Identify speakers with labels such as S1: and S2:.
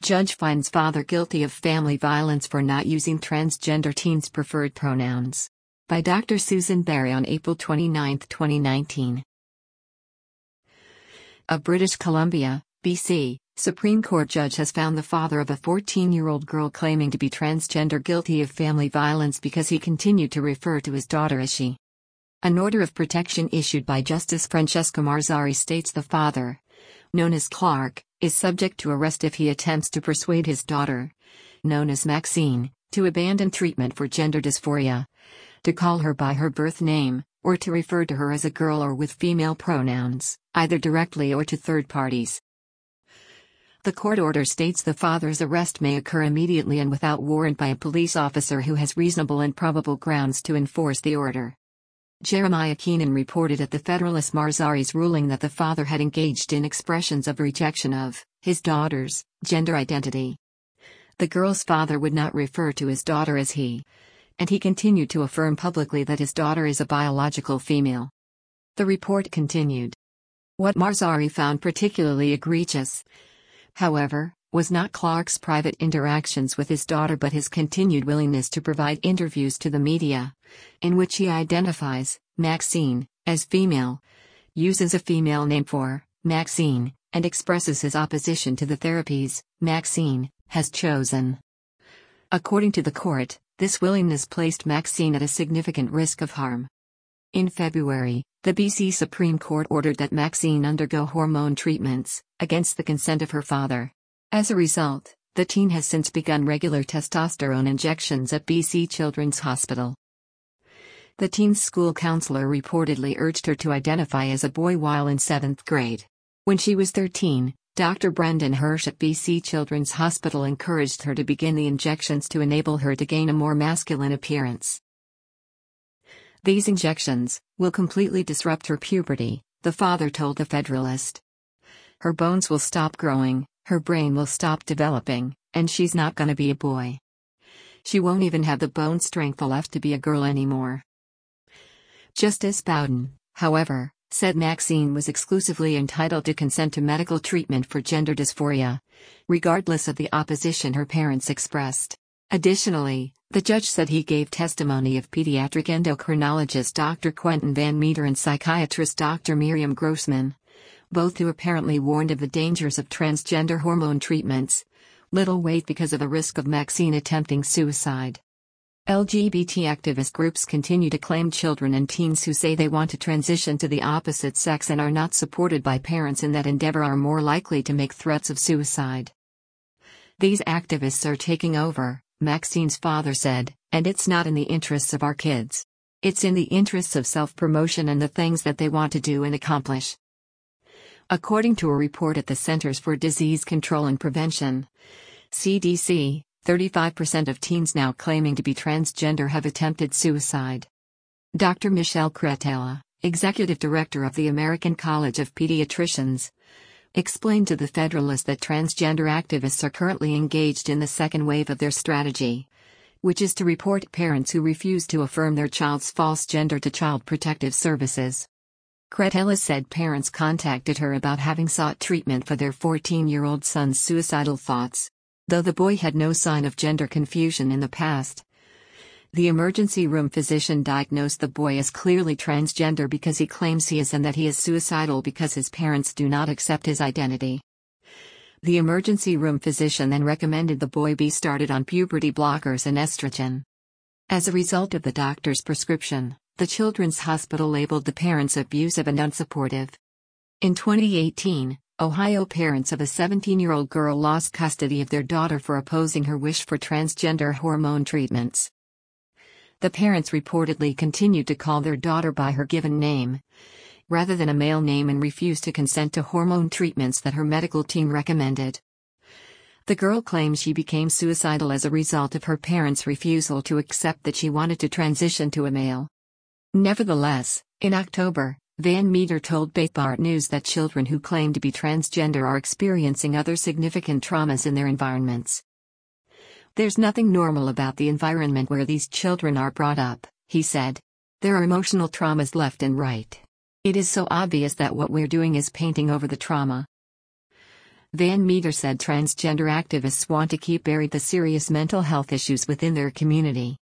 S1: Judge finds father guilty of family violence for not using transgender teens' preferred pronouns. By Dr. Susan Berry on April 29, 2019. A British Columbia, BC, Supreme Court judge has found the father of a 14-year-old girl claiming to be transgender guilty of family violence because he continued to refer to his daughter as she. An order of protection issued by Justice Francesca Marzari states the father, known as Clark, is subject to arrest if he attempts to persuade his daughter, known as Maxine, to abandon treatment for gender dysphoria, to call her by her birth name, or to refer to her as a girl or with female pronouns, either directly or to third parties. The court order states the father's arrest may occur immediately and without warrant by a police officer who has reasonable and probable grounds to enforce the order. Jeremiah Keenan reported at the Federalist Marzari's ruling that the father had engaged in expressions of rejection of his daughter's gender identity. The girl's father would not refer to his daughter as he, and he continued to affirm publicly that his daughter is a biological female. The report continued. What Marzari found particularly egregious, however, was not Clark's private interactions with his daughter but his continued willingness to provide interviews to the media, in which he identifies Maxine as female, uses a female name for Maxine, and expresses his opposition to the therapies Maxine has chosen. According to the court, this willingness placed Maxine at a significant risk of harm. In February, the BC Supreme Court ordered that Maxine undergo hormone treatments, against the consent of her father. As a result, the teen has since begun regular testosterone injections at BC Children's Hospital. The teen's school counselor reportedly urged her to identify as a boy while in 7th grade. When she was 13, Dr. Brendan Hirsch at BC Children's Hospital encouraged her to begin the injections to enable her to gain a more masculine appearance. These injections will completely disrupt her puberty, the father told the Federalist. Her bones will stop growing, her brain will stop developing, and she's not gonna be a boy. She won't even have the bone strength left to be a girl anymore. Justice Bowden, however, said Maxine was exclusively entitled to consent to medical treatment for gender dysphoria, regardless of the opposition her parents expressed. Additionally, the judge said he gave testimony of pediatric endocrinologist Dr. Quentin Van Meter and psychiatrist Dr. Miriam Grossman, both who apparently warned of the dangers of transgender hormone treatments, little weight because of the risk of Maxine attempting suicide. LGBT activist groups continue to claim children and teens who say they want to transition to the opposite sex and are not supported by parents in that endeavor are more likely to make threats of suicide. These activists are taking over, Maxine's father said, and it's not in the interests of our kids. It's in the interests of self-promotion and the things that they want to do and accomplish. According to a report at the Centers for Disease Control and Prevention, CDC, 35% of teens now claiming to be transgender have attempted suicide. Dr. Michelle Cretella, executive director of the American College of Pediatricians, explained to the Federalist that transgender activists are currently engaged in the second wave of their strategy, which is to report parents who refuse to affirm their child's false gender to Child Protective Services. Cretella said parents contacted her about having sought treatment for their 14-year-old son's suicidal thoughts, though the boy had no sign of gender confusion in the past. The emergency room physician diagnosed the boy as clearly transgender because he claims he is and that he is suicidal because his parents do not accept his identity. The emergency room physician then recommended the boy be started on puberty blockers and estrogen. As a result of the doctor's prescription, the Children's Hospital labeled the parents abusive and unsupportive. In 2018, Ohio parents of a 17-year-old girl lost custody of their daughter for opposing her wish for transgender hormone treatments. The parents reportedly continued to call their daughter by her given name, rather than a male name, and refused to consent to hormone treatments that her medical team recommended. The girl claims she became suicidal as a result of her parents' refusal to accept that she wanted to transition to a male. Nevertheless, in October, Van Meter told Breitbart News that children who claim to be transgender are experiencing other significant traumas in their environments. There's nothing normal about the environment where these children are brought up, he said. There are emotional traumas left and right. It is so obvious that what we're doing is painting over the trauma. Van Meter said transgender activists want to keep buried the serious mental health issues within their community.